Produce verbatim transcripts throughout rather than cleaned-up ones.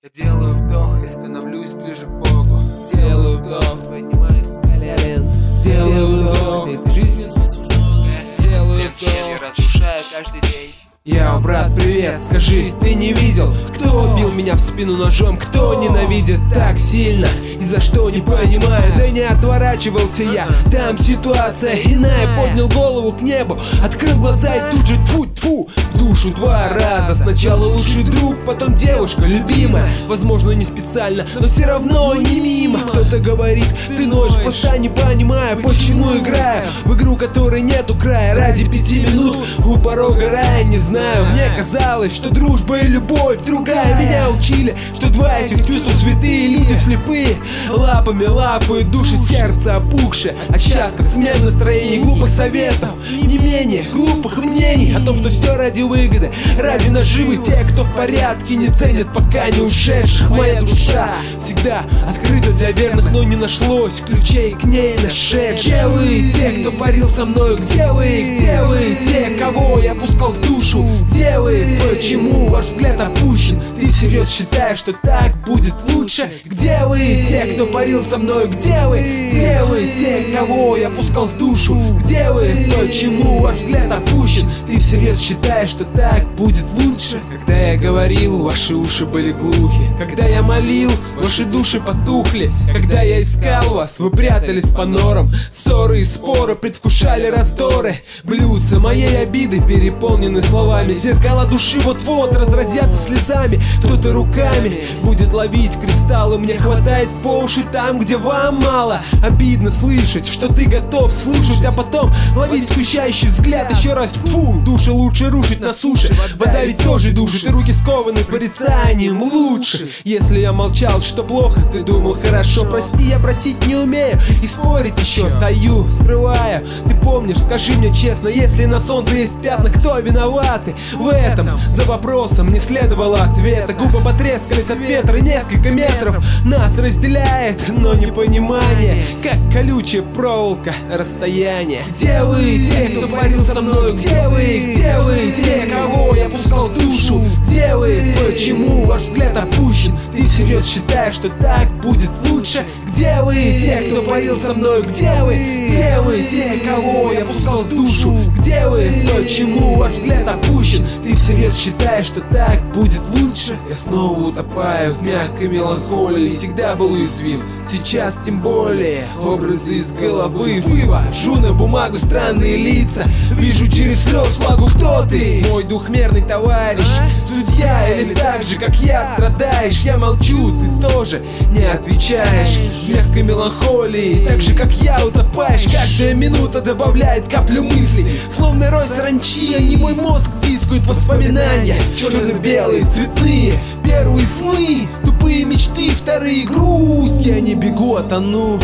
Я делаю вдох и становлюсь ближе к Богу. Делаю вдох, поднимаюсь с колен. Делаю вдох, этой жизни нужно много. Делаю вдох, я разрушаю каждый день. Йоу, брат, привет, скажи, ты не видел, кто бил меня в спину ножом, кто ненавидит так сильно и за что не понимаю, да не отворачивался я, там ситуация иная, поднял голову к небу, открыл глаза и тут же тьфу-тьфу, в душу два раза, сначала лучший друг, потом девушка любимая, возможно не специально, но все равно не мимо, кто-то говорит, ты ночь, просто не понимаю, почему играю в игру, которой нету края, ради пяти минут у порога рая, не знаю. Знаю, мне казалось, что дружба и любовь другая. Меня учили, что два этих чувства святые, люди слепые, лапами лапают души, сердце опухшее от частых смен настроений, глупых советов, не менее глупых мнений о том, что все ради выгоды, ради наживы. Те, кто в порядке, не ценят пока не ушедших. Моя душа всегда открыта для верных, но не нашлось ключей к ней нашедших. Где вы, те, кто парил со мною? Где вы, где вы, те, кого я пускал в душу? Где вы? Почему ваш взгляд опущен? Ты всерьез считаешь, что так будет лучше? Где вы? Те, кто парил со мной? Где вы? Где вы? Те, кого я пускал в душу? Где вы? Почему ваш взгляд опущен? Ты всерьез считаешь, что так будет лучше? Когда я говорил, ваши уши были глухи. Когда я молил, ваши души потухли. Когда я искал вас, вы прятались по норам. Ссоры и споры предвкушали раздоры. Блюдца моей обиды переполнены словами. Зеркала души вот-вот разразятся слезами. Кто-то руками будет ловить кристаллы. Мне хватает по уши там, где вам мало. Обидно слышать, что ты готов слушать, а потом ловить скучающий взгляд. Еще раз фу, души лучше рушить на суше. Вода ведь тоже душит, и руки скованы порицанием. Лучше, если я молчал, что плохо, ты думал хорошо. Прости, я просить не умею и спорить еще таю, скрываю. Ты помнишь, скажи мне честно, если на солнце есть пятна, кто виноват? В этом за вопросом не следовало ответа. Губы потрескались от ветра, несколько метров нас разделяет, но непонимание, как колючая проволока расстояние. Где вы, те, кто парил со мной? Где вы, где вы, те, кого я пускал в душу? Где вы, почему ваш взгляд опущен? Ты всерьез считаешь, что так будет лучше? Где вы, те, кто парил со мной? Где вы, где вы, те, кого я пускал в душу? Где вы, почему ваш взгляд опущен? Ты всерьез считаешь, что так будет лучше? Я снова утопаю в мягкой меланхолии. Всегда был уязвим, сейчас тем более. Образы из головы вывожу на бумагу странные лица. Вижу через слез влагу, кто ты? Мой двухмерный товарищ, судья или так же, как я, страдаешь? Я молчу, ты тоже не отвечаешь. В мягкой меланхолии, так же, как я, утопаешь. Каждая минута добавляет каплю мыслей, словно рой саранчи, а не мой мозг дискует воспоминания. Черно-белые, цветные, первые сны, тупые мечты, вторые грусть. Я не бегу, а тону.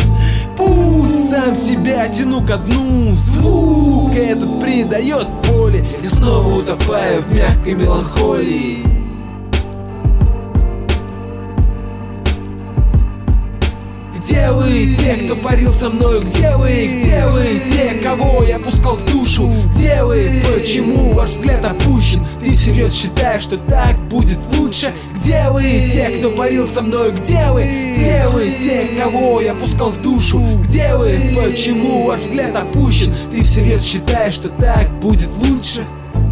Пусть сам себя тяну ко дну. Звук этот придает боли. Я снова утопаю в мягкой меланхолии. Где вы, те, кто парил со мной? Где вы, где вы, те, кого я пускал в душу? Где вы, почему ваш взгляд опущен? Ты всерьез считаешь, что так будет лучше? Где вы, те, кто парил со мной? Где вы, где вы, те, кого я пускал в душу? Где вы, почему ваш взгляд опущен? Ты всерьез считаешь, что так будет лучше?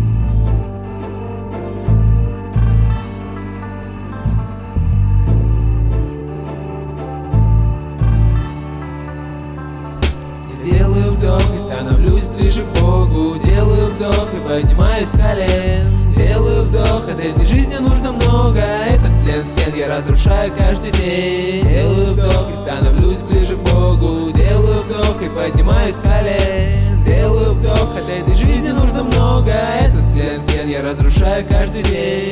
Делаю вдох и становлюсь ближе к Богу. Делаю вдох и поднимаюсь с колен. Делаю вдох, от этой жизни нужно много. Этот плен стен я разрушаю каждый день. Делаю вдох и становлюсь ближе к Богу. Делаю вдох и поднимаюсь с колен. Делаю вдох, от этой жизни нужно много. Этот плен стен я разрушаю каждый день.